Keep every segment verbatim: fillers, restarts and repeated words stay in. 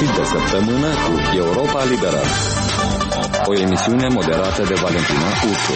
sfârșit de săptămână cu Europa Liberă. O emisiune moderată de Valentina Ursu.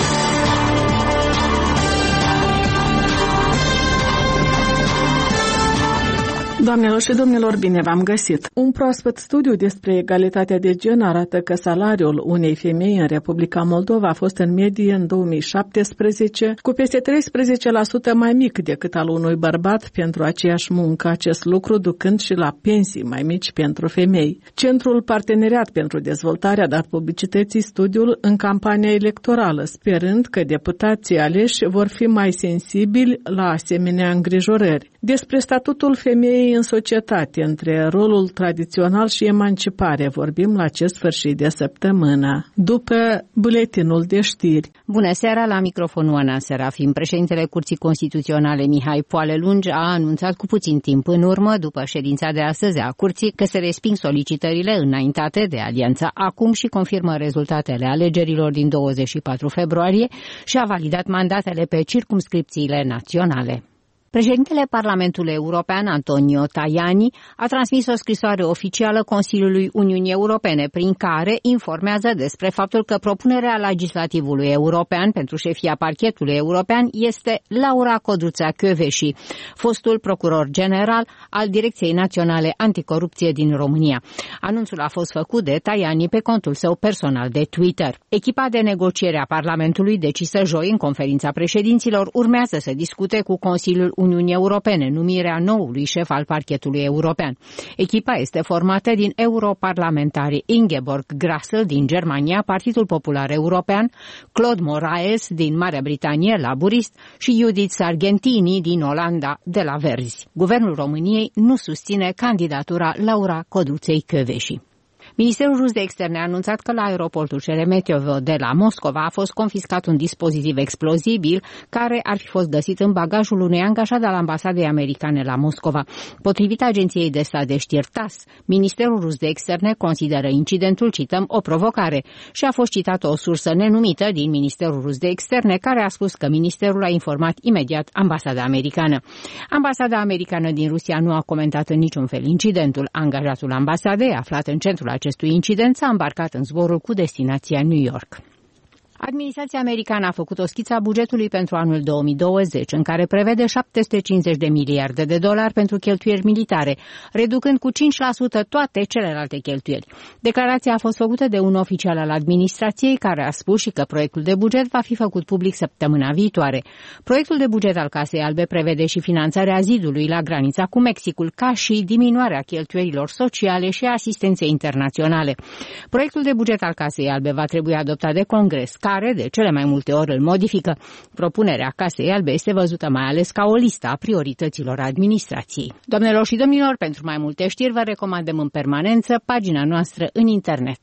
Doamnelor și domnilor, bine v-am găsit! Un proaspăt studiu despre egalitatea de gen arată că salariul unei femei în Republica Moldova a fost în medie în două mii șaptesprezece cu peste treisprezece la sută mai mic decât al unui bărbat pentru aceeași muncă, acest lucru ducând și la pensii mai mici pentru femei. Centrul Parteneriat pentru Dezvoltare a dat publicității studiul în campania electorală, sperând că deputații aleși vor fi mai sensibili la asemenea îngrijorări. Despre statutul femeii în societate, între rolul tradițional și emancipare, vorbim la acest sfârșit de săptămână, după buletinul de știri. Bună seara, la microfonul Ana Serafim. Președintele Curții Constituționale Mihai Poale-Lungi a anunțat cu puțin timp în urmă, după ședința de astăzi a Curții, că se resping solicitările înaintate de Alianța Acum și confirmă rezultatele alegerilor din douăzeci și patru februarie și a validat mandatele pe circumscripțiile naționale. Președintele Parlamentului European, Antonio Tajani, a transmis o scrisoare oficială Consiliului Uniunii Europene, prin care informează despre faptul că propunerea legislativului european pentru șefia parchetului european este Laura Codruța-Kövesi, fostul procuror general al Direcției Naționale Anticorupție din România. Anunțul a fost făcut de Tajani pe contul său personal de Twitter. Echipa de negociere a Parlamentului, decisă joi în conferința președinților, urmează să discute cu Consiliul Uniunii Europene numirea noului șef al parchetului european. Echipa este formată din europarlamentarii Ingeborg Grassel din Germania, Partidul Popular European, Claude Moraes din Marea Britanie, laburist, și Judith Sargentini din Olanda, de la Verzi. Guvernul României nu susține candidatura Laura Codruței-Kövesi. Ministerul rus de externe a anunțat că la aeroportul Șeremetyevo de la Moscova a fost confiscat un dispozitiv explozibil care ar fi fost găsit în bagajul unui angajat al ambasadei americane la Moscova. Potrivit agenției de stat de știri T A S, Ministerul rus de externe consideră incidentul, cităm, o provocare și a fost citată o sursă nenumită din Ministerul rus de externe care a spus că ministerul a informat imediat ambasada americană. Ambasada americană din Rusia nu a comentat în niciun fel incidentul. Angajatul ambasadei, aflat în centrul acestui incident, s-a îmbarcat în zborul cu destinația New York. Administrația americană a făcut o schiță a bugetului pentru anul două mii douăzeci, în care prevede șapte sute cincizeci de miliarde de dolari pentru cheltuieli militare, reducând cu cinci la sută toate celelalte cheltuieli. Declarația a fost făcută de un oficial al administrației, care a spus și că proiectul de buget va fi făcut public săptămâna viitoare. Proiectul de buget al Casei Albe prevede și finanțarea zidului la granița cu Mexicul, ca și diminuarea cheltuielilor sociale și asistenței internaționale. Proiectul de buget al Casei Albe va trebui adoptat de Congres, care de cele mai multe ori îl modifică. Propunerea Casei Albe este văzută mai ales ca o listă a priorităților administrației. Doamnelor și domnilor, pentru mai multe știri vă recomandăm în permanență pagina noastră în internet.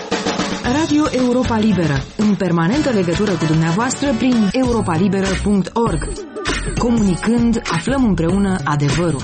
Radio Europa Liberă, în permanentă legătură cu dumneavoastră prin europa liberă punct org. Comunicând, aflăm împreună adevărul.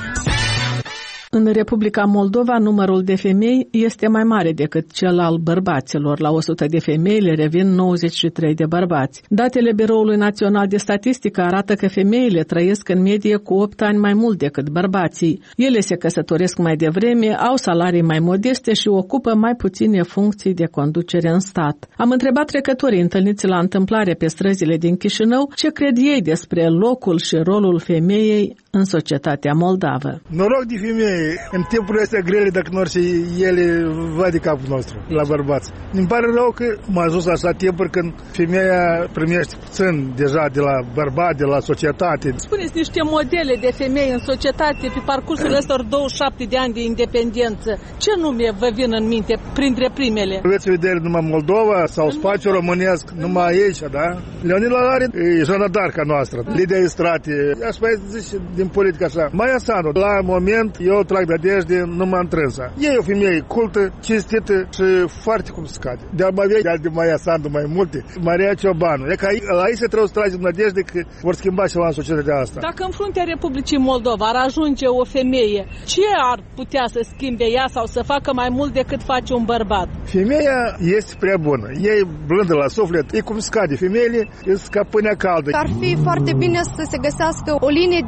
În Republica Moldova, numărul de femei este mai mare decât cel al bărbaților. La o sută de femei le revin nouăzeci și trei de bărbați. Datele Biroului Național de Statistică arată că femeile trăiesc în medie cu opt ani mai mult decât bărbații. Ele se căsătoresc mai devreme, au salarii mai modeste și ocupă mai puține funcții de conducere în stat. Am întrebat trecătorii întâlniți la întâmplare pe străzile din Chișinău ce cred ei despre locul și rolul femeii în societatea moldavă. Noroc de femei în timpurile astea grele, dacă nu ar fi ele va de capul nostru la bărbați. Îmi pare rău că m-a ajuns așa timpuri când femeia primește puțin deja de la bărbat, de la societate. Spuneți niște modele de femei în societate pe parcursul ăstor douăzeci și șapte de ani de independență. Ce nume vă vin în minte printre primele? Veți vedere numai Moldova sau spațiul românesc, numai aici, da? Leonid Lalarin e Joana Darca noastră, lider de strate. Aș mai zice din politică așa. Maia Sandu, la moment eu trag de adejde numai întrânsa. E o femeie cultă, cinstită și foarte cum se cade. De-al mai vechi de Maia Sandu mai multe, Maria Ciobanu. E că la ei se trebuie să tragem nădejde că vor schimba ceva în societatea asta. Dacă în fruntea Republicii Moldova ar ajunge o femeie, ce ar putea să schimbe ea sau să facă mai mult decât face un bărbat? Femeia este prea bună. E blândă la suflet. E cum scade. Femeile sunt ca pâinea caldă. Ar fi foarte bine să se găsească o linie de mijloc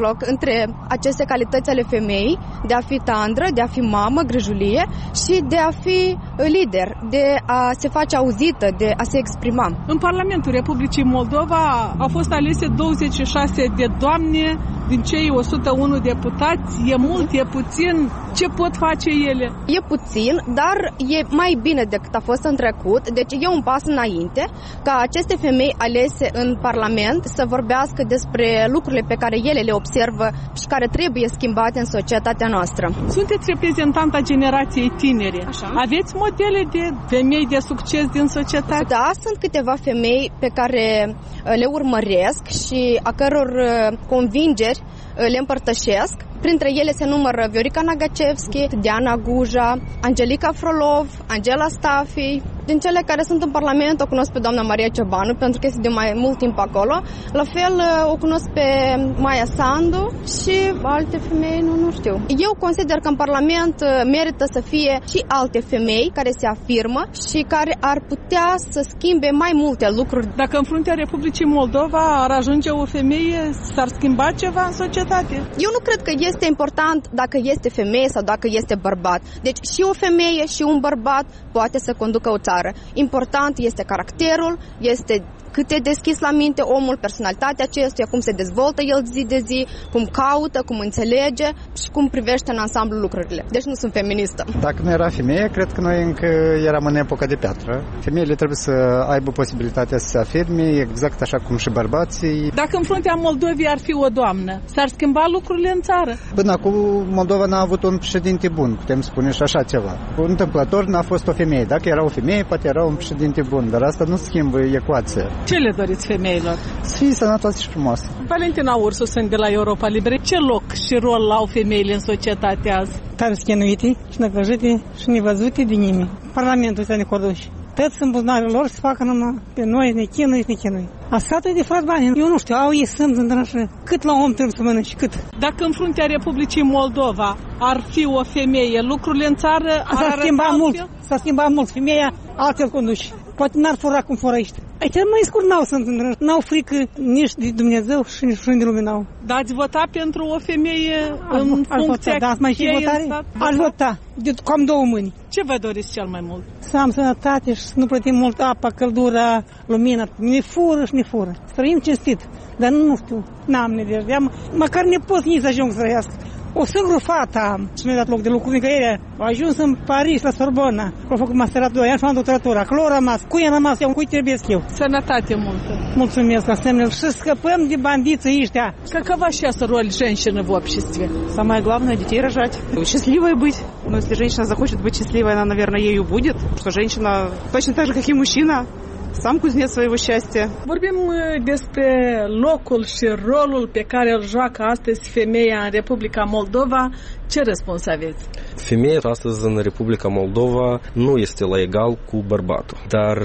mijloc între aceste calități ale femeii, de a fi tandră, de a fi mamă, grijulire și de a fi lider, de a se face auzită, de a se exprima. În Parlamentul Republicii Moldova au fost alese douăzeci și șase de doamne din cei o sută unu deputați. E mult, e puțin? Ce pot face ele? E puțin, dar e mai bine decât a fost în trecut, deci e un pas înainte ca aceste femei alese în Parlament să vorbească despre lucrurile pe care ele le observă și care trebuie schimbate în societatea noastră. Sunteți reprezentanta generației tinere. Așa. Aveți modele de femei de succes din societate? Da, sunt câteva femei pe care le urmăresc și a căror convingeri le împărtășesc. Printre ele se numără Viorica Nagacevski, Diana Guja, Angelica Frolov, Angela Stafi. Din cele care sunt în Parlament o cunosc pe doamna Maria Ciobanu, pentru că este de mai mult timp acolo. La fel o cunosc pe Maia Sandu și alte femei, nu, nu știu. Eu consider că în Parlament merită să fie și alte femei care se afirmă și care ar putea să schimbe mai multe lucruri. Dacă în fruntea Republicii Moldova ar ajunge o femeie, s-ar schimba ceva în societate? Eu nu cred că este important dacă este femeie sau dacă este bărbat. Deci și o femeie și un bărbat poate să conducă o țară. Important este caracterul, este cât e deschis la minte omul, personalitatea acestuia, cum se dezvoltă el zi de zi, cum caută, cum înțelege și cum privește în ansamblu lucrurile. Deci nu sunt feministă. Dacă nu era femeie, cred că noi încă eram în epoca de piatră. Femeile trebuie să aibă posibilitatea să se afirme, exact așa cum și bărbații. Dacă în fruntea Moldovei ar fi o doamnă, s-ar schimba lucrurile în țară? Până acum Moldova n-a avut un președinte bun, putem spune și așa ceva. Întâmplător n-a fost o femeie. Dacă era o femeie, poate era un președinte bun, dar asta nu schimbă ecuația. Ce le doriți femeilor? Să fie sănătoase și frumoase. Valentina Ursu, sunt de la Europa Liberă. Ce loc și rol au femeile în societate azi? Tare schinuite și năcăjite și nevăzute de nimeni. Parlamentul ăsta necorduși. Toți în buzunarele lor să facă numai pe noi, ne chinui și ne chinui. Asta e de fapt bani. Eu nu știu, au ei sunt într-așa. Cât la om trebuie să mănânci, cât? Dacă în fruntea Republicii Moldova ar fi o femeie, lucrurile în țară ar S-a schimbat mult, s-a schimbat mult. Femeia altfel conduși. Poate n-ar fura cum fură aici. Aici mai scurt n-au sunt într-așa. N-au frică nici de Dumnezeu și nici de lume n-au. Dar ați vota pentru o femeie aș, în aș funcția vota, da, ați mai și votare? Aș vota, de cam două mâini. Ce vă doriți cel mai mult? Să am sănătate și să nu plătim mult apa, căldura, lumina. Ne fură și ne fură. Să trăim cinstit. Dar nu știu, n-am nedejde. Măcar nepoții să ajung să trăiască. O singură fată am și mi-a dat loc de lucru nicăieri. A ajuns în Paris, la Sorbona. Au făcut masterat doi ani și am doctoratura. Acolo a rămas. Cui a rămas? Eu cui trebuie eu? Sănătate multă. Mulțumesc, asemenea. Și scăpăm de bandiții ăștia. Какова сейчас роль женщины в обществе? Самое главное — детей рожать. Счастливой быть. Но если женщина захочет быть счастливой, она, наверное, ею будет. Что женщина точно так же, как и мужчина, сам кузнец своего счастья. Vorbim despre locul și rolul pe care îl joacă astăzi femeia în Republica Moldova. Ce răspuns aveți? Femeia astăzi în Republica Moldova nu este la egal cu bărbatul, dar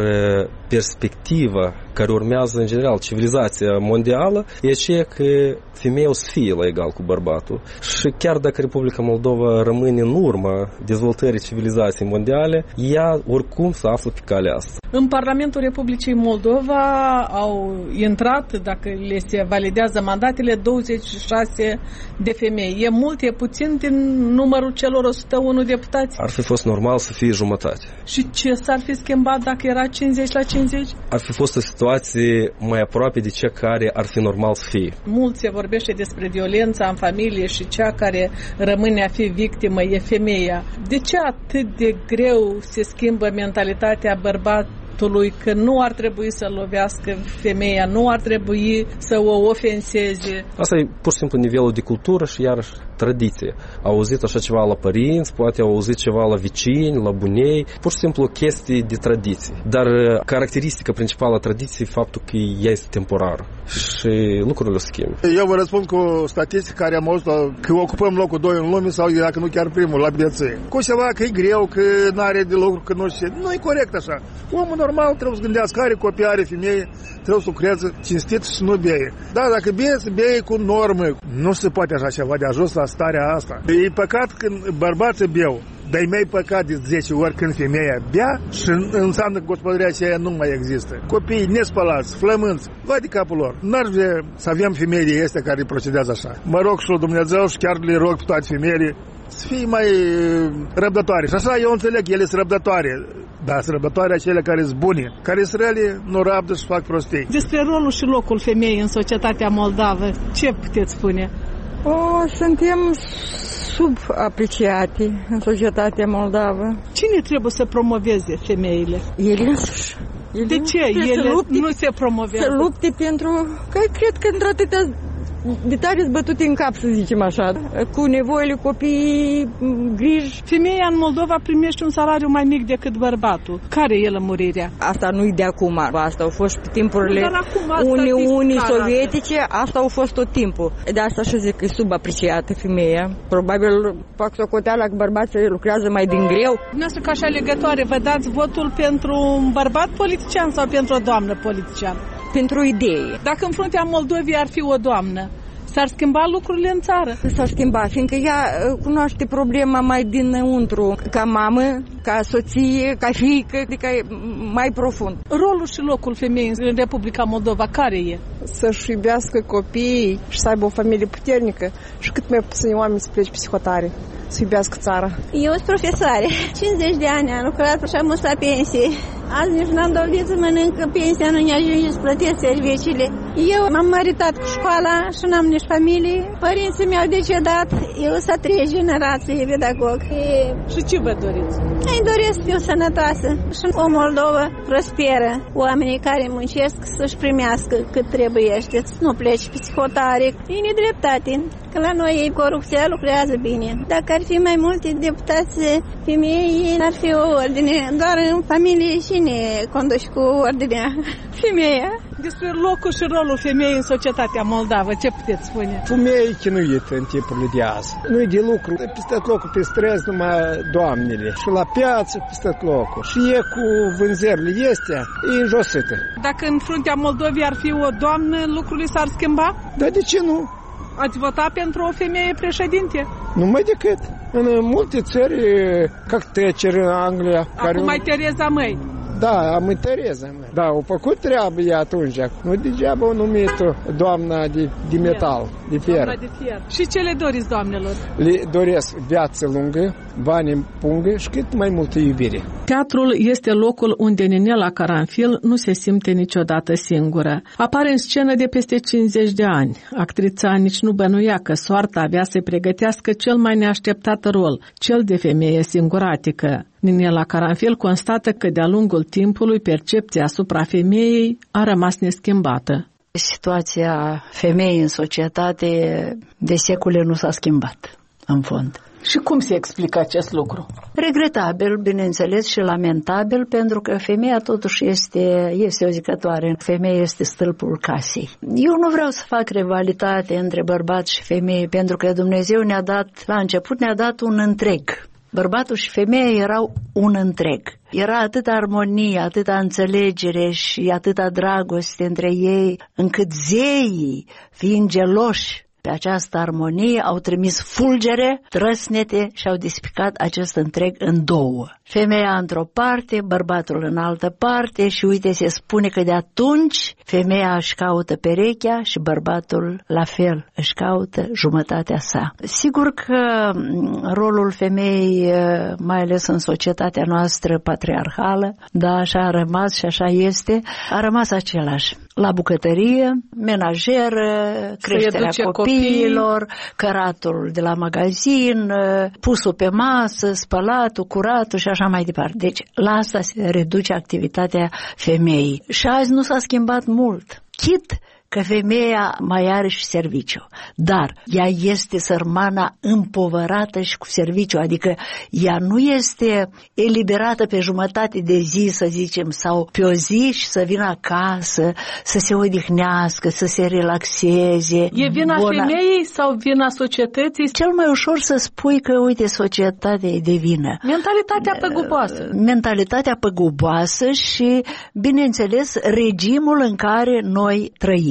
perspectiva care urmează în general civilizația mondială e aceea că femeia o să fie la egal cu bărbatul. Și chiar dacă Republica Moldova rămâne în urma dezvoltării civilizației mondiale, ea oricum se află pe calea asta. În Parlamentul Republicii Moldova au intrat, dacă le se validează mandatele, douăzeci și șase de femei. E mult, e puțin din numărul celor o sută unu deputați? Ar fi fost normal să fie jumătate. Și ce s-ar fi schimbat dacă era cincizeci la cincizeci? Ar fi fost o situație mai aproape de cea care ar fi normal să fie. Mult se vorbește despre violența în familie și cea care rămâne a fi victimă e femeia. De ce atât de greu se schimbă mentalitatea bărbatului că nu ar trebui să lovească femeia, nu ar trebui să o ofenseze? Asta e pur și simplu nivelul de cultură și iarăși tradiție. Au auzit așa ceva la părinți, poate au auzit ceva la vicini, la bunei, pur și simplu chestii de tradiție. Dar caracteristica principală a tradiției e faptul că ea este temporară și lucrurile o schimbă. Eu vă răspund cu o statistică care am auzit că ocupăm locul doi în lume sau dacă nu chiar primul la bieței. Cu ceva că e greu, că nu are de lucru, că nu știu. Nu e corect așa. Omul normal trebuie să gândească, are copii, are femei, trebuie să lucreze cinstit și nu beie. Da, dacă beie, să beie cu normă. Nu se poate așa ceva de ajuns la starea asta. E păcat când bărbații beau. Dar e mai păcat de zece ori când femeia bea și înseamnă că gospodăria aceea nu mai există. Copiii nespălați, flămânți, vai de capul lor. N-ar vrea să avem femeile astea care procedează așa. Mă rog și Dumnezeu și chiar le rog pe toate femeile să fie mai răbdătoare. Și așa eu înțeleg, ele sunt răbdătoare. Dar sunt răbdătoare acelea care sunt bune, care sunt rele, nu rabdă și fac prostii. Despre rolul și locul femeii în societatea moldavă, ce puteți spune? O, suntem subapreciate în societatea moldavă. Cine trebuie să promoveze femeile? Ele însuși. De ce ele lupte, nu se promovează? Să lupte pentru... Că cred că într-atâtea de tare zbătute în cap, să zicem așa, cu nevoile copiii, griji. Femeia în Moldova primește un salariu mai mic decât bărbatul. Care e lămurirea? Asta nu-i de acum, asta au fost pe timpurile Uniunii Sovietice, asta au fost tot timpul. De asta și zic că e subapreciată femeia. Probabil fac socoteala că bărbații lucrează mai din greu. Dumneavoastră, ca așa legătoare, vă dați votul pentru un bărbat politician sau pentru o doamnă politician? Pentru idee. Dacă în fruntea Moldovei ar fi o doamnă, s-ar schimba lucrurile în țară? S-ar schimba, fiindcă ea cunoaște problema mai dinăuntru, ca mamă, ca soție, ca fiică, adică mai profund. Rolul și locul femeii în Republica Moldova, care e? Să-și iubească copiii și să aibă o familie puternică și cât mai puțini oameni să plece psihotare, să iubească țara. Eu sunt profesoare. cincizeci de ani am lucrat și am la pensie. Azi nici n-am dovedit să mănânc, pensia nu ne ajunge să plătesc serviciile. Eu m-am maritat cu școala și n-am nici familie. Părinții mi-au decedat. Eu sunt a treia generație pedagog. E... Și ce vă doriți? Îi doresc să fiu sănătoasă și o Moldovă prosperă. Oamenii care muncesc să-și primească cât trebuiește. Să nu pleci psihotare. E nedreptate. Că la noi corupția lucrează bine. Dacă ar fi mai multe deputați femei, ar fi o ordine. Doar în familie și ne conduci cu ordinea femeia. Despre locul și rolul femeii în societatea moldavă, ce puteți spune? Femeia e chinuită în timpurile de azi. Nu-i de lucru. Peste tot locul pe străzi numai doamnele. Și la piață peste tot locul. Și e cu vânzările astea, e înjosită. Dacă în fruntea Moldovei ar fi o doamnă, lucrurile s-ar schimba? Dar de ce nu? Ați votat pentru o femeie președinte? Numai decât. În multe țări, ca Thatcher în Anglia. Acum care mai Tereza May. Da, am Tereza May. Da, au făcut treabă ea atunci. Nu degeaba au numit-o doamna de, de metal, de fier. Doamna de fier. Și ce le doriți, doamnelor? Le doresc viață lungă, bani în pungă și cât mai multă iubire. Teatrul este locul unde Ninela Caranfil nu se simte niciodată singură. Apare în scenă de peste cincizeci de ani. Actrița nici nu bănuia că soarta avea să pregătească cel mai neașteptat rol, cel de femeie singuratică. Ninela Caranfil constată că de-a lungul timpului percepția asupra femeii a rămas neschimbată. Situația femeii în societate de secole nu s-a schimbat, în fond. Și cum se explică acest lucru? Regretabil, bineînțeles, și lamentabil, pentru că femeia totuși este, este o zicătoare. Femeia este stâlpul casei. Eu nu vreau să fac rivalitate între bărbați și femei, pentru că Dumnezeu ne-a dat, la început ne-a dat un întreg. Bărbatul și femeia erau un întreg. Era atâta armonie, atâta înțelegere și atâta dragoste între ei, încât zeii, fiind geloși pe această armonie, au trimis fulgere, trăsnete și au despicat acest întreg în două. Femeia într-o parte, bărbatul în altă parte și uite, se spune că de atunci femeia își caută perechea și bărbatul la fel își caută jumătatea sa. Sigur că rolul femeii, mai ales în societatea noastră patriarhală, da, așa a rămas și așa este, a rămas același. La bucătărie, menajeră, creșterea copiilor, căratul de la magazin, pusul pe masă, spălatul, curatul și așa mai departe. Deci la asta se reduce activitatea femeii. Și azi nu s-a schimbat mult. Chit că femeia mai are și serviciu, dar ea este sărmana împovărată și cu serviciu, adică ea nu este eliberată pe jumătate de zi, să zicem, sau pe o zi și să vină acasă, să se odihnească, să se relaxeze. E vina Bona... femeii sau vina societății? Cel mai ușor să spui că, uite, societatea e de vină. Mentalitatea păguboasă. Mentalitatea păguboasă și, bineînțeles, regimul în care noi trăim.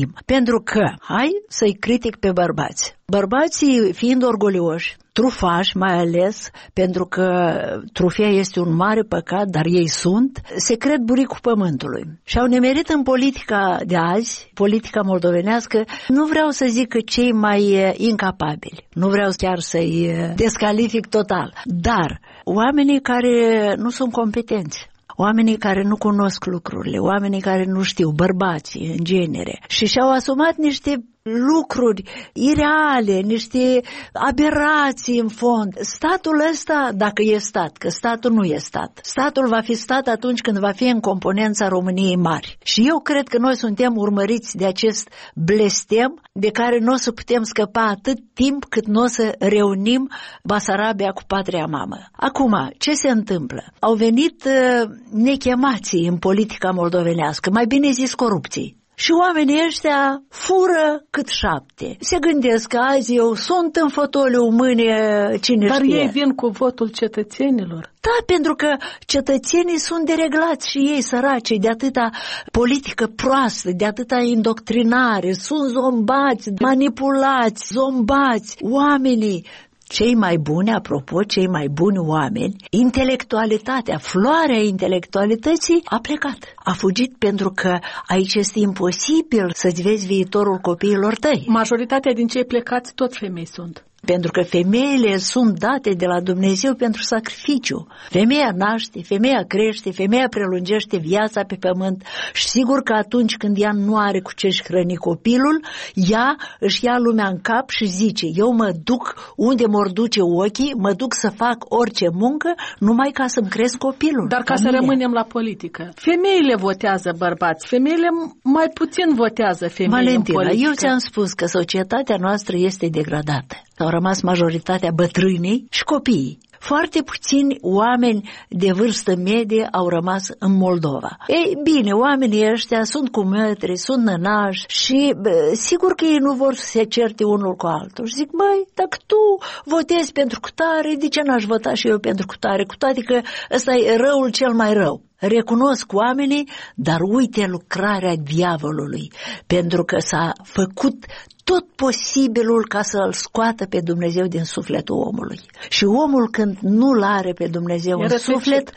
fim? Pentru că, hai să-i critic pe bărbați. Bărbații fiind orgolioși, trufași mai ales, pentru că trufia este un mare păcat, dar ei sunt, se cred buricul pământului. Și au nemerit în politica de azi, politica moldovenească, nu vreau să zic că cei mai incapabili, nu vreau chiar să-i descalific total, dar oamenii care nu sunt competenți, oamenii care nu cunosc lucrurile, oamenii care nu știu, bărbații în genere, și și-au asumat niște lucruri ireale, niște aberații în fond. Statul ăsta, dacă e stat, că statul nu e stat, statul va fi stat atunci când va fi în componența României mari. Și eu cred că noi suntem urmăriți de acest blestem de care nu o să putem scăpa atât timp cât nu o să reunim Basarabia cu patria mamă. Acum, ce se întâmplă? Au venit uh, nechemații în politica moldovenească, mai bine zis corupții. Și oamenii ăștia fură cât șapte. Se gândesc că azi eu sunt în fotoliu, mâine cine Dar știe. Dar ei vin cu votul cetățenilor. Da, pentru că cetățenii sunt dereglați și ei săraci de atâta politică proastă, de atâta indoctrinare, sunt zombați, manipulați, zombați. Oamenii cei mai buni, apropo, cei mai buni oameni, intelectualitatea, floarea intelectualității a plecat. A fugit pentru că aici este imposibil să-ți vezi viitorul copiilor tăi. Majoritatea din cei plecați tot femei sunt. Pentru că femeile sunt date de la Dumnezeu pentru sacrificiu. Femeia naște, femeia crește, femeia prelungește viața pe pământ și sigur că atunci când ea nu are cu ce-și hrăni copilul, ea își ia lumea în cap și zice: eu mă duc unde m-or duce ochii, mă duc să fac orice muncă numai ca să-mi cresc copilul. Dar ca familia. Să rămânem la politică, femeile votează bărbați, femeile mai puțin votează femei. Valentina, în politică. eu ți-am spus că societatea noastră este degradată. Au rămas majoritatea bătrânii și copiii. Foarte puțini oameni de vârstă medie au rămas în Moldova. Ei bine, oamenii ăștia sunt cu mătri, sunt nănași și bă, sigur că ei nu vor să se certe unul cu altul. Și zic, băi, dacă tu votezi pentru cutare, de ce n-aș vota și eu pentru cutare? Cu toate că ăsta e răul cel mai rău. Recunosc oamenii, dar uite lucrarea diavolului, pentru că s-a făcut tot posibilul ca să-l scoată pe Dumnezeu din sufletul omului. Și omul, când nu-l are pe Dumnezeu în suflet,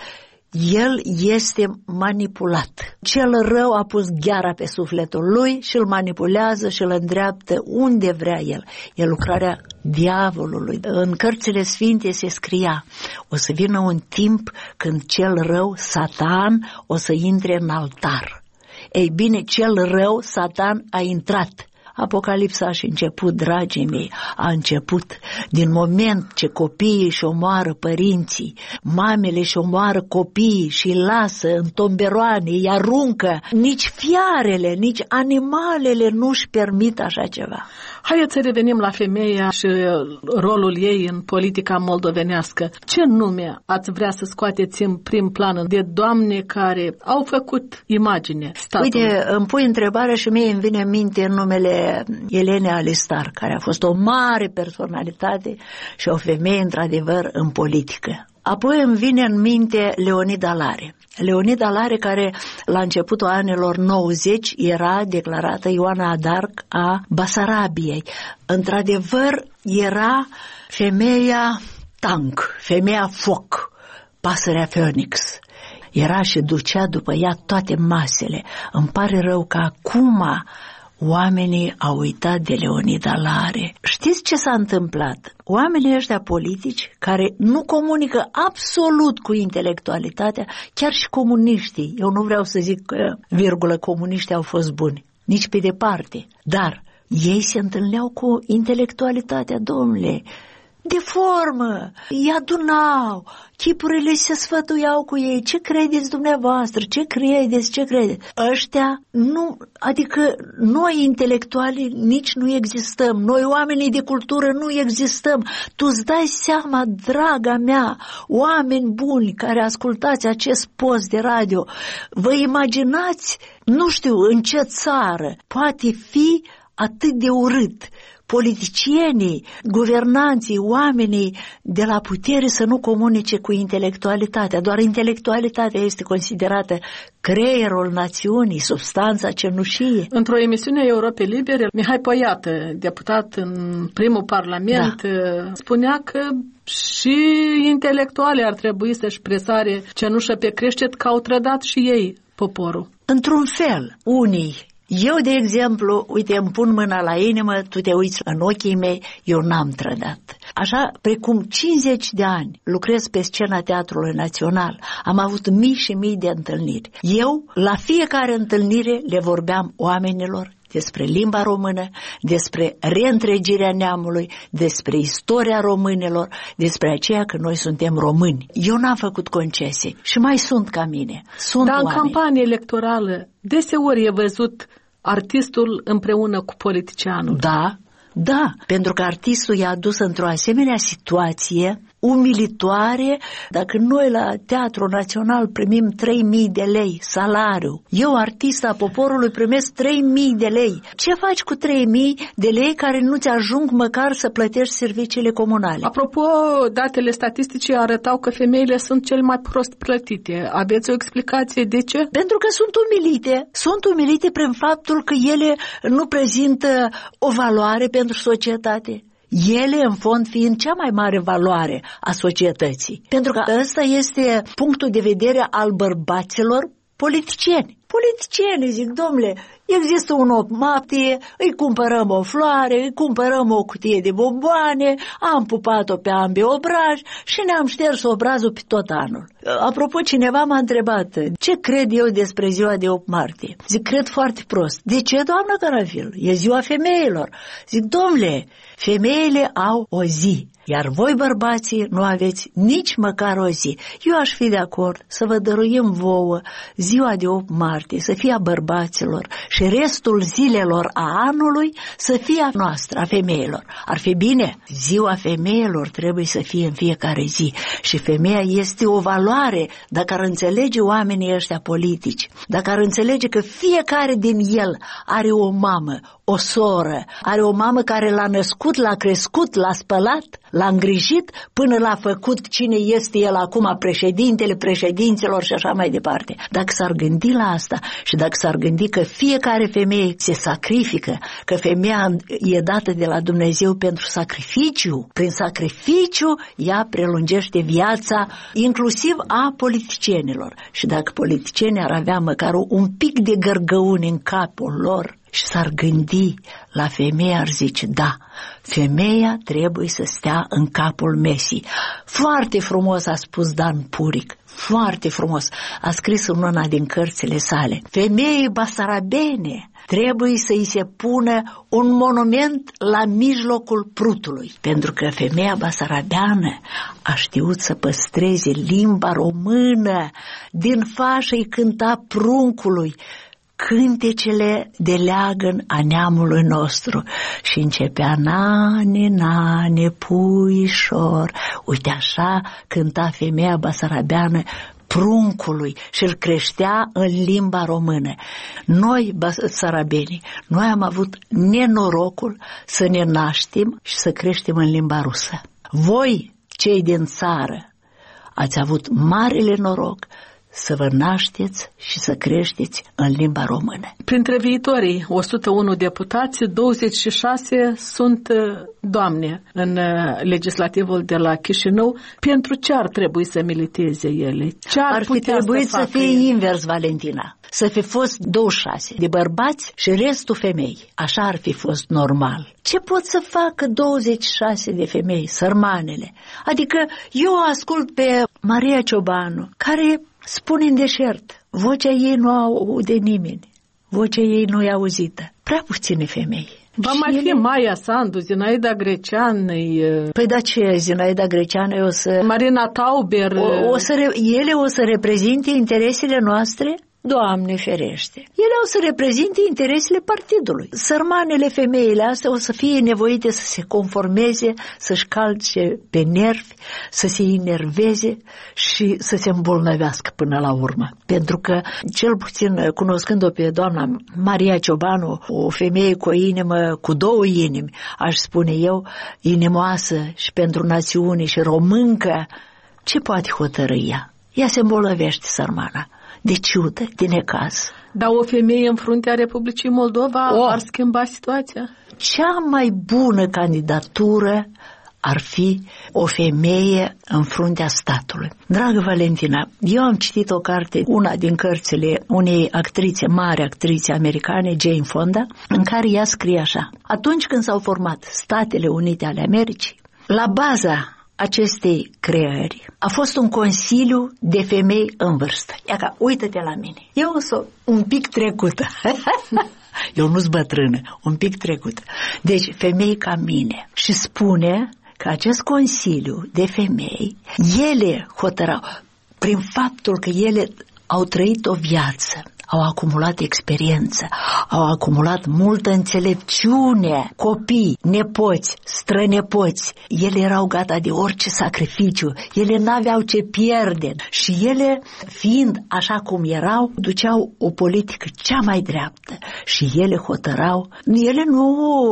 el este manipulat. Cel rău a pus gheara pe sufletul lui și îl manipulează și îl îndreaptă unde vrea el. E lucrarea diavolului. În cărțile sfinte se scria: o să vină un timp când cel rău, Satan, o să intre în altar. Ei bine, cel rău, Satan, a intrat. Apocalipsa și început, dragii mei, a început din moment ce copiii își omoară părinții, mamele își omoară copiii și îi lasă în tomberoane, îi aruncă. Nici fiarele, nici animalele nu își permit așa ceva. Haideți să revenim la femeia și rolul ei în politica moldovenească. Ce nume ați vrea să scoateți în prim plan de doamne care au făcut imagine statului? Uite, îmi pui întrebarea și mie îmi vine în minte numele Elene Alistar, care a fost o mare personalitate și o femeie într-adevăr în politică. Apoi îmi vine în minte Leonida Lare. Leonida Lare, care la începutul anilor nouăzeci era declarată Ioana d'Arc a Basarabiei. Într-adevăr era femeia tank, femeia foc, pasărea Phoenix. Era și ducea după ea toate masele. Îmi pare rău că acum oamenii au uitat de Leonida Lare. Știți ce s-a întâmplat? Oamenii ăștia politici care nu comunică absolut cu intelectualitatea, chiar și comuniștii, eu nu vreau să zic că, virgulă, comuniștii au fost buni, nici pe departe, dar ei se întâlneau cu intelectualitatea, domnule, de formă, îi adunau, chipurile se sfătuiau cu ei, ce credeți dumneavoastră, ce credeți, ce credeți. Ăștia nu, adică noi intelectuali nici nu existăm, noi oamenii de cultură nu existăm. Tu îți dai seama, draga mea, oameni buni care ascultați acest post de radio, vă imaginați, nu știu în ce țară poate fi atât de urât, politicienii, guvernanții, oamenii de la putere să nu comunice cu intelectualitatea. Doar intelectualitatea este considerată creierul națiunii, substanța cenușie. Într-o emisiune a Europei Libere, Mihai Poiată, deputat în primul parlament, da. spunea că și intelectualii ar trebui să-și presare cenușă pe creștet, că au trădat și ei poporul. Într-un fel, unii. Eu, de exemplu, uite, îmi pun mâna la inimă, tu te uiți în ochii mei, eu n-am trădat. Așa, precum cincizeci de ani lucrez pe scena Teatrului Național, am avut mii și mii de întâlniri. Eu, la fiecare întâlnire, le vorbeam oamenilor despre limba română, despre reîntregirea neamului, despre istoria românilor, despre aceea că noi suntem români. Eu n-am făcut concesii și mai sunt ca mine. Sunt Dar oameni. În campanie electorală, deseori e văzut artistul împreună cu politicianul. Da, da, pentru că artistul i-a adus într-o asemenea situație umilitoare. Dacă noi la Teatrul Național primim trei mii de lei salariu, eu, artista poporului, primesc trei mii de lei. Ce faci cu trei mii de lei care nu ți ajung măcar să plătești serviciile comunale? Apropo, datele statistice arătau că femeile sunt cel mai prost plătite. Aveți o explicație de ce? Pentru că sunt umilite. Sunt umilite prin faptul că ele nu prezintă o valoare pentru societate. Ele, în fond, fiind cea mai mare valoare a societății. Pentru că ăsta este punctul de vedere al bărbaților politicieni. Politicienii zic, domnule, există un opt martie, îi cumpărăm o floare, îi cumpărăm o cutie de bomboane, am pupat-o pe ambii obraji și ne-am șters obrazul pe tot anul. Apropo, cineva m-a întrebat, ce cred eu despre ziua de opt martie? Zic, cred foarte prost. De ce, doamnă Carafil? E ziua femeilor. Zic, domnule, femeile au o zi, iar voi, bărbații, nu aveți nici măcar o zi. Eu aș fi de acord să vă dăruim vouă ziua de opt martie, să fie a bărbaților și restul zilelor a anului să fie a noastră, a femeilor. Ar fi bine? Ziua femeilor trebuie să fie în fiecare zi și femeia este o valoare dacă ar înțelege oamenii ăștia politici, dacă ar înțelege că fiecare din el are o mamă, o soră, are o mamă care l-a născut, l-a crescut, l-a spălat, l-a îngrijit până l-a făcut cine este el acum, președintele președinților și așa mai departe. Dacă s-ar gândi la asta și dacă s-ar gândi că fiecare femeie se sacrifică, că femeia e dată de la Dumnezeu pentru sacrificiu, prin sacrificiu ea prelungește viața inclusiv a politicienilor. Și dacă politicienii ar avea măcar un pic de gărgăuni în capul lor și s-ar gândi la femeie, ar zice, da, femeia trebuie să stea în capul mesii. Foarte frumos a spus Dan Puric, foarte frumos. A scris în una din cărțile sale. Femeii basarabene trebuie să-i se pună un monument la mijlocul Prutului, pentru că femeia basarabeană a știut să păstreze limba română. Din fașă îi cânta pruncului cântecele de leagăn a neamului nostru și începea nane, nane, puișor. Uite așa cânta femeia basarabeană pruncului și îl creștea în limba română. Noi, basarabenii, noi am avut nenorocul să ne naștem și să creștem în limba rusă. Voi, cei din țară, ați avut marele noroc să vă nașteți și să creșteți în limba română. Printre viitorii o sută unu deputați, douăzeci și șase sunt doamne în legislativul de la Chișinău. Pentru ce ar trebui să militeze ele? Ce ar, ar fi trebuit să, să fie ele? Invers, Valentina. Să fi fost douăzeci și șase de bărbați și restul femei. Așa ar fi fost normal. Ce pot să facă douăzeci și șase de femei, sărmanele? Adică eu ascult pe Maria Ciobanu, care spune în deșert, vocea ei nu aude nimeni, vocea ei nu e auzită. Prea puține femei. Va mai fi Maia Sandu, Zinaida Grecean. Păi da, ce, Zinaida Grecean o să... Marina Tauber. O, o să re... Ele o să reprezinte interesele noastre? Doamne ferește, ele au să reprezinte interesele partidului. Sărmanele femeile astea o să fie nevoite să se conformeze, să-și calce pe nervi, să se enerveze și să se îmbolnăvească până la urmă. Pentru că, cel puțin cunoscând-o pe doamna Maria Ciobanu, o femeie cu o inimă, cu două inimi, aș spune eu, inimoasă și pentru națiune și româncă, ce poate hotărâ ea? Ea se îmbolnăvește, sărmana, de ciudă, de necaz. Dar o femeie în fruntea Republicii Moldova o. ar schimba situația? Cea mai bună candidatură ar fi o femeie în fruntea statului. Dragă Valentina, eu am citit o carte, una din cărțile unei actrițe, mari actrițe americane, Jane Fonda, în care ea scrie așa: atunci când s-au format Statele Unite ale Americii, la baza acestei creări a fost un consiliu de femei în vârstă. Ia ca, uită-te la mine. Eu sunt un pic trecută. Eu nu-s bătrână, un pic trecută. Deci, femei ca mine. Și spune că acest consiliu de femei, ele hotărau, prin faptul că ele au trăit o viață, au acumulat experiență, au acumulat multă înțelepciune, copii, nepoți, strănepoți, ele erau gata de orice sacrificiu, ele n-aveau ce pierde și ele, fiind așa cum erau, duceau o politică cea mai dreaptă și ele hotărau, ele nu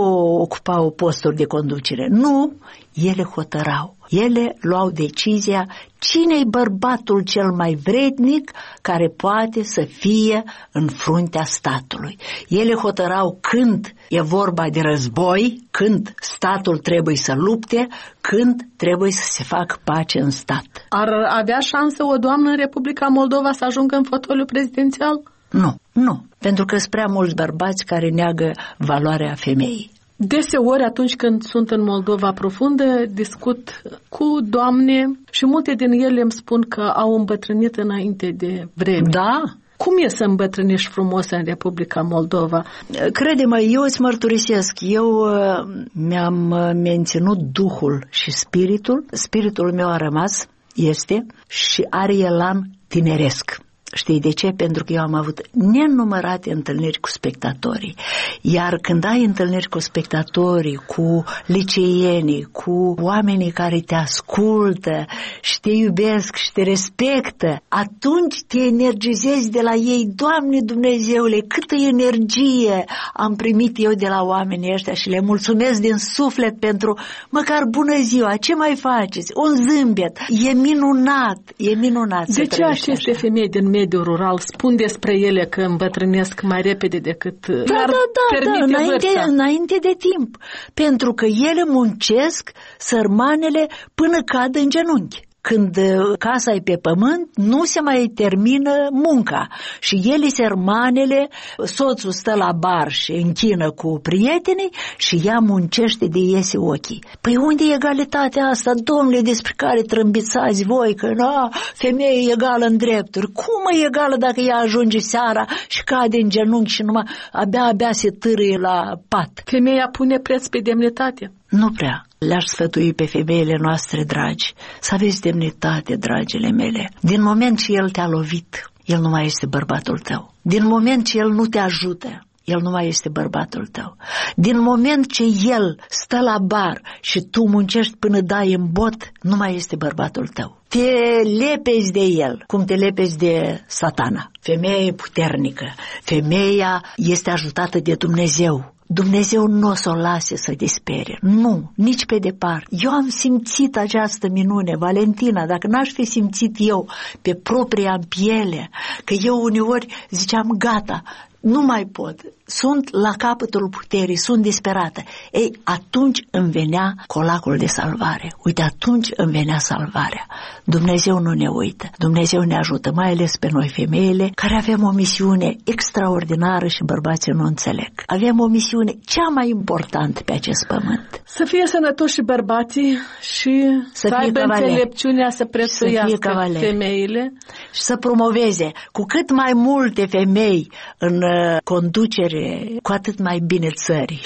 ocupau posturi de conducere, nu, ele hotărau. Ele luau decizia cine-i bărbatul cel mai vrednic care poate să fie în fruntea statului. Ele hotărau când e vorba de război, când statul trebuie să lupte, când trebuie să se facă pace în stat. Ar avea șansă o doamnă în Republica Moldova să ajungă în fotoliu prezidențial? Nu, nu, pentru că sunt prea mulți bărbați care neagă valoarea femeii. Deseori, atunci când sunt în Moldova profundă, discut cu doamne și multe din ele îmi spun că au îmbătrânit înainte de vreme. Da? Cum e să îmbătrânești frumos în Republica Moldova? Crede-mă, eu îți mărturisesc, eu uh, mi-am menținut duhul și spiritul, spiritul meu a rămas, este și are elan tineresc. Știi de ce? Pentru că eu am avut nenumărate întâlniri cu spectatorii. Iar când ai întâlniri cu spectatorii, cu liceienii, cu oamenii care te ascultă și te iubesc și te respectă, atunci te energizezi de la ei. Doamne Dumnezeule, câtă energie am primit eu de la oamenii ăștia și le mulțumesc din suflet pentru măcar bună ziua, ce mai faceți? Un zâmbet. E minunat, e minunat. De ce aceste femei din mediul rural spun despre ele că îmbătrânesc mai repede decât da, da, da, da, înainte, înainte de timp? Pentru că ele muncesc sărmanele până cad în genunchi. Când casa e pe pământ, nu se mai termină munca. Și ele, sărmanele, soțul stă la bar și închină cu prietenii și ea muncește de iese ochii. Păi unde e egalitatea asta, domnule, despre care trâmbițați voi, că na, femeie e egală în drepturi? Cum e egală dacă ea ajunge seara și cade în genunchi și numai abia-abia se târâie la pat? Femeia pune preț pe demnitate? Nu prea. Le-aș sfătui pe femeile noastre dragi să aveți demnitate, dragile mele. Din moment ce el te-a lovit, el nu mai este bărbatul tău. Din moment ce el nu te ajută, el nu mai este bărbatul tău. Din moment ce el stă la bar și tu muncești până dai în bot, nu mai este bărbatul tău. Te lepezi de el, cum te lepezi de Satana. Femeia e puternică, femeia este ajutată de Dumnezeu. Dumnezeu nu o să o lase să dispere, nu, nici pe departe. Eu am simțit această minune, Valentina, dacă n-aș fi simțit eu pe propria piele, că eu uneori ziceam gata, nu mai pot, sunt la capătul puterii, sunt disperată. Ei, atunci îmi venea colacul de salvare. Uite, atunci îmi venea salvarea. Dumnezeu nu ne uită, Dumnezeu ne ajută, mai ales pe noi femeile, care avem o misiune extraordinară și bărbații nu înțeleg. Avem o misiune cea mai importantă pe acest pământ. Să fie sănătoși și bărbații și să, să aibă înțelepciunea să prețuiască femeile. Și să promoveze cu cât mai multe femei în conducere, cu atât mai bine țării.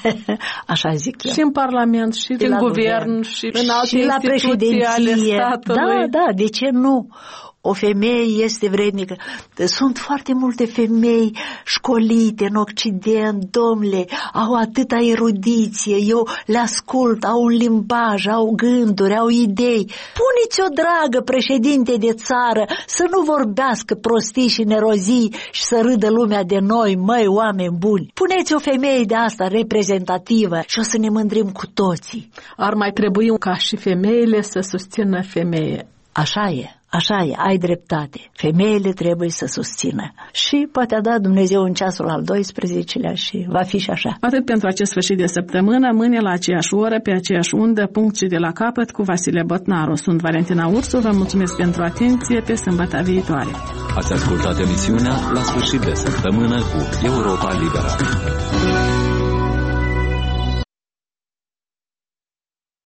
Așa zic eu. Și în Parlament, și în guvern, și în alte instituții ale statului. Da, da, de ce nu? o femeie este vrednică. Sunt foarte multe femei școlite în Occident, domnule, au atâta erudiție, eu le ascult, au un limbaj, au gânduri, au idei. Puneți-o, dragă președinte de țară, să nu vorbească prostii și nerozii și să râdă lumea de noi, măi, oameni buni. Puneți o femeie de asta reprezentativă și o să ne mândrim cu toții. Ar mai trebui ca și femeile să susțină femeie. Așa e. Așa e, ai dreptate. Femeile trebuie să susțină. Și poate a dat Dumnezeu în ceasul al doisprezecelea și va fi și așa. Atât pentru acest sfârșit de săptămână, mâine la aceeași oră, pe aceeași undă, punct și de la capăt, cu Vasile Botnaru. Sunt Valentina Ursu, vă mulțumesc pentru atenție, pe sâmbătă viitoare. Ați ascultat emisiunea La sfârșit de săptămână cu Europa Liberă.